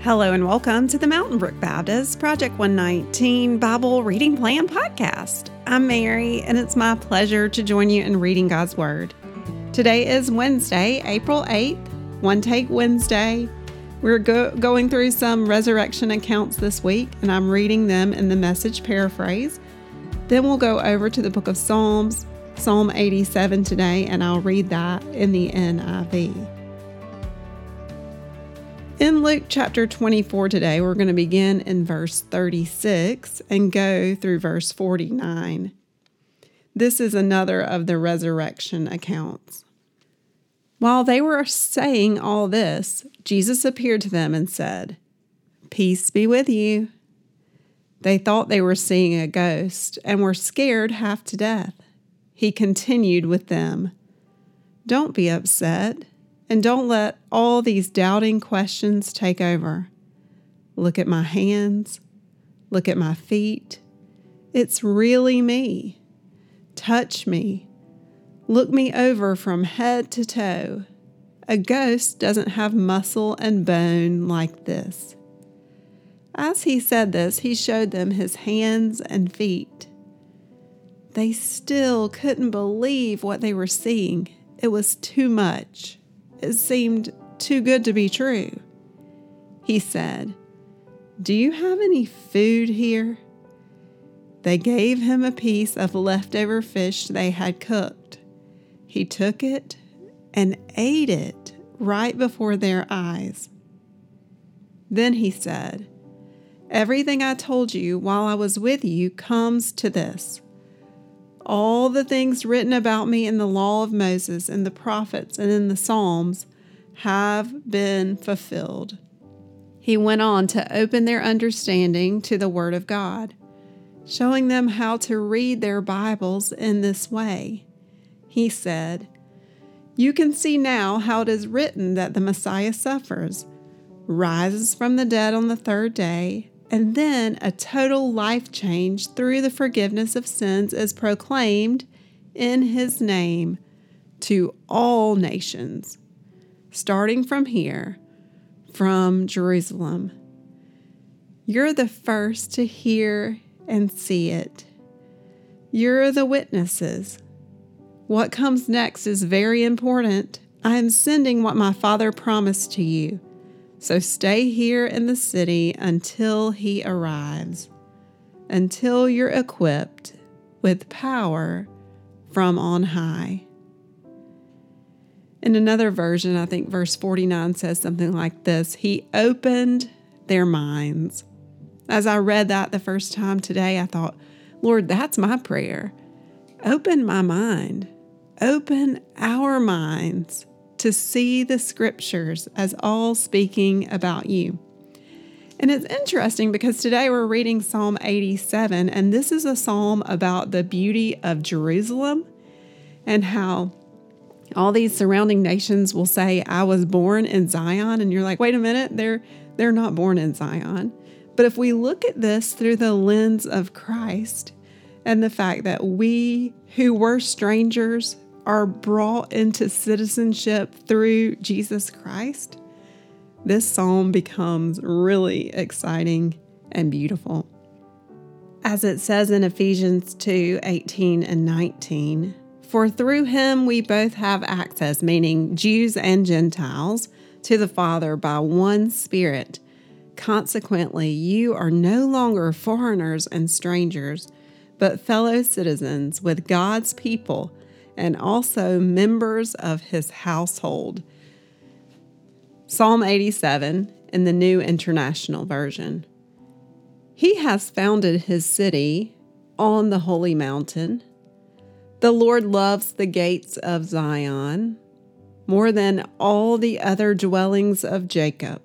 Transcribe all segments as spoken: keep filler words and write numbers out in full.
Hello and welcome to the Mountain Brook Baptist Project one nineteen Bible Reading Plan Podcast. I'm Mary, and it's my pleasure to join you in reading God's Word. Today is Wednesday, April eighth, One Take Wednesday. We're go- going through some resurrection accounts this week, and I'm reading them in the Message paraphrase. Then we'll go over to the book of Psalms, Psalm eighty-seven today, and I'll read that in the N I V. In Luke chapter twenty-four today, we're going to begin in verse thirty-six and go through verse forty-nine. This is another of the resurrection accounts. While they were saying all this, Jesus appeared to them and said, "Peace be with you." They thought they were seeing a ghost and were scared half to death. He continued with them, "Don't be upset. And don't let all these doubting questions take over. Look at my hands. Look at my feet. It's really me. Touch me. Look me over from head to toe. A ghost doesn't have muscle and bone like this." As he said this, he showed them his hands and feet. They still couldn't believe what they were seeing. It was too much. It seemed too good to be true. He said, "Do you have any food here?" They gave him a piece of leftover fish they had cooked. He took it and ate it right before their eyes. Then he said, "Everything I told you while I was with you comes to this. All the things written about me in the law of Moses and the prophets and in the Psalms have been fulfilled." He went on to open their understanding to the Word of God, showing them how to read their Bibles in this way. He said, "You can see now how it is written that the Messiah suffers, rises from the dead on the third day, and then a total life change through the forgiveness of sins is proclaimed in his name to all nations, starting from here, from Jerusalem. You're the first to hear and see it. You're the witnesses. What comes next is very important. I am sending what my Father promised to you. So stay here in the city until he arrives, until you're equipped with power from on high." In another version, I think verse forty-nine says something like this: "He opened their minds." As I read that the first time today, I thought, Lord, that's my prayer. Open my mind. Open our minds to see the scriptures as all speaking about you. And it's interesting because today we're reading Psalm eighty-seven, and this is a psalm about the beauty of Jerusalem and how all these surrounding nations will say, "I was born in Zion." And you're like, wait a minute, they're, they're not born in Zion. But if we look at this through the lens of Christ and the fact that we who were strangers are brought into citizenship through Jesus Christ, this psalm becomes really exciting and beautiful. As it says in Ephesians two eighteen and nineteen, "For through him we both have access," meaning Jews and Gentiles, "to the Father by one Spirit. Consequently, you are no longer foreigners and strangers, but fellow citizens with God's people, and also members of his household." Psalm eighty-seven in the New International Version. "He has founded his city on the holy mountain. The Lord loves the gates of Zion more than all the other dwellings of Jacob.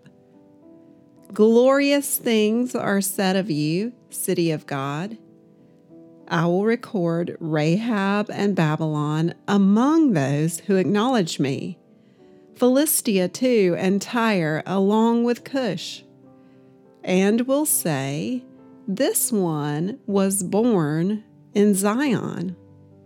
Glorious things are said of you, city of God. I will record Rahab and Babylon among those who acknowledge me, Philistia too, and Tyre, along with Cush, and will say, this one was born in Zion.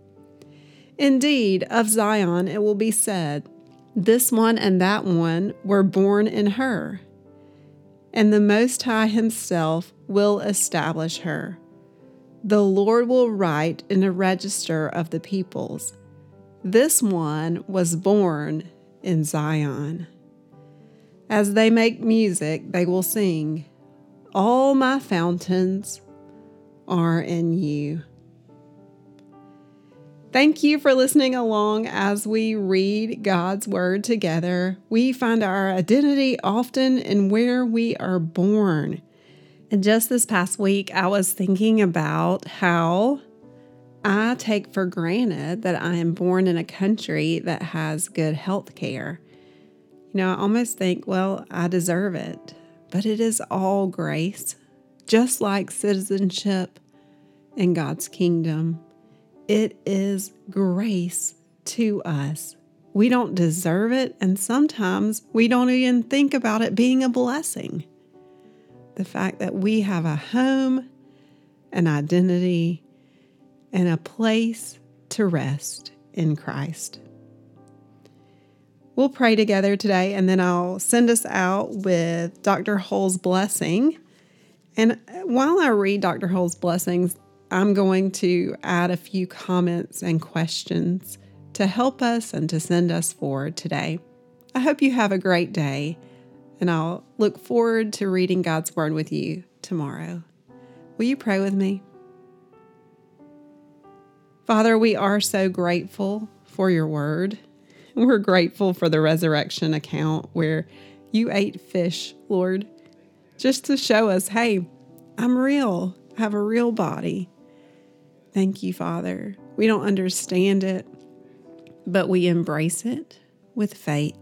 Indeed, of Zion it will be said, this one and that one were born in her. and the Most High himself will establish her. The Lord will write in a register of the peoples, this one was born in Zion. As they make music, they will sing, all my fountains are in you. Thank you for listening along as we read God's Word together. We find our identity often in where we are born. And just this past week, I was thinking about how I take for granted that I am born in a country that has good health care. You know, I almost think, well, I deserve it, but it is all grace, just like citizenship in God's kingdom. It is grace to us. We don't deserve it, and sometimes we don't even think about it being a blessing. The fact that we have a home, an identity, and a place to rest in Christ. We'll pray together today, and then I'll send us out with Doctor Hull's blessing. And while I read Doctor Hull's blessings, I'm going to add a few comments and questions to help us and to send us forward today. I hope you have a great day, and I'll look forward to reading God's Word with you tomorrow. Will you pray with me? Father, we are so grateful for your word. We're grateful for the resurrection account where you ate fish, Lord, just to show us, hey, I'm real. I have a real body. Thank you, Father. We don't understand it, but we embrace it with faith.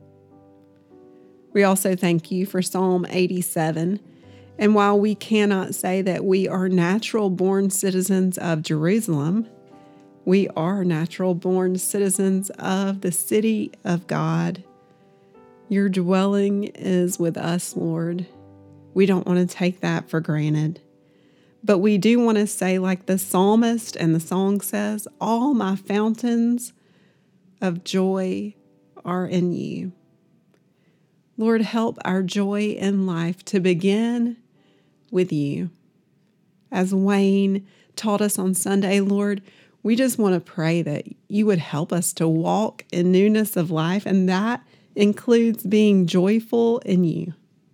We also thank you for Psalm eighty-seven. And while we cannot say that we are natural-born citizens of Jerusalem, we are natural-born citizens of the city of God. Your dwelling is with us, Lord. We don't want to take that for granted. But we do want to say, like the psalmist and the song says, all my fountains of joy are in you. Lord, help our joy in life to begin with you. As Wayne taught us on Sunday, Lord, we just want to pray that you would help us to walk in newness of life, and that includes being joyful in you.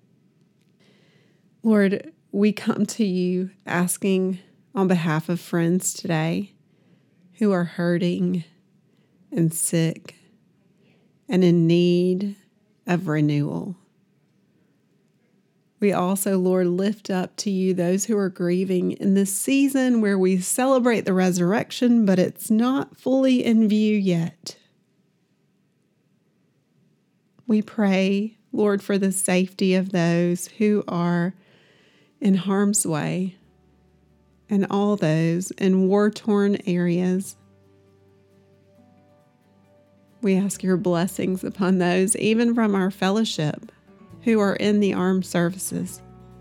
Lord, we come to you asking on behalf of friends today who are hurting and sick and in need of renewal. We also, Lord, lift up to you those who are grieving in this season where we celebrate the resurrection, but it's not fully in view yet. We pray, Lord, for the safety of those who are in harm's way and all those in war-torn areas. We ask your blessings upon those, even from our fellowship, who are in the armed services.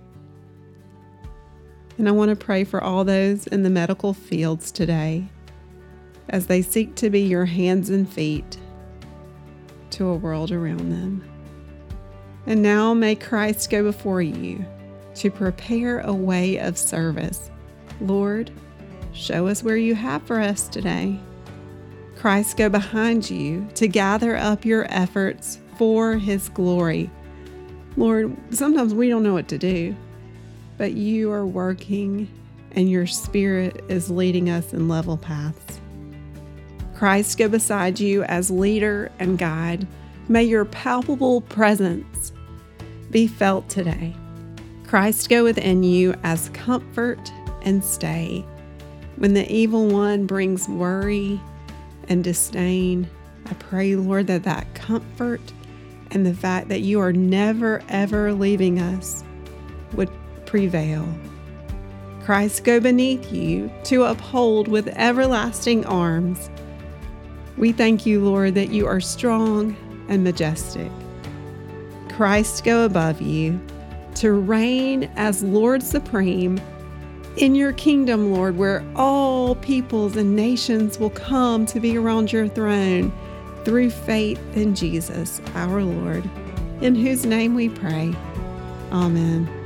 And I want to pray for all those in the medical fields today as they seek to be your hands and feet to a world around them. And now may Christ go before you to prepare a way of service. Lord, show us where you have for us today. Christ go behind you to gather up your efforts for his glory. Lord, sometimes we don't know what to do, but you are working and your Spirit is leading us in level paths. Christ go beside you as leader and guide. May your palpable presence be felt today. Christ go within you as comfort and stay. When the evil one brings worry and disdain, I pray, Lord, that that comfort and the fact that you are never, ever leaving us would prevail. Christ go beneath you to uphold with everlasting arms. We thank you, Lord, that you are strong and majestic. Christ go above you to reign as Lord supreme in your kingdom, Lord, where all peoples and nations will come to be around your throne through faith in Jesus, our Lord, in whose name we pray. Amen.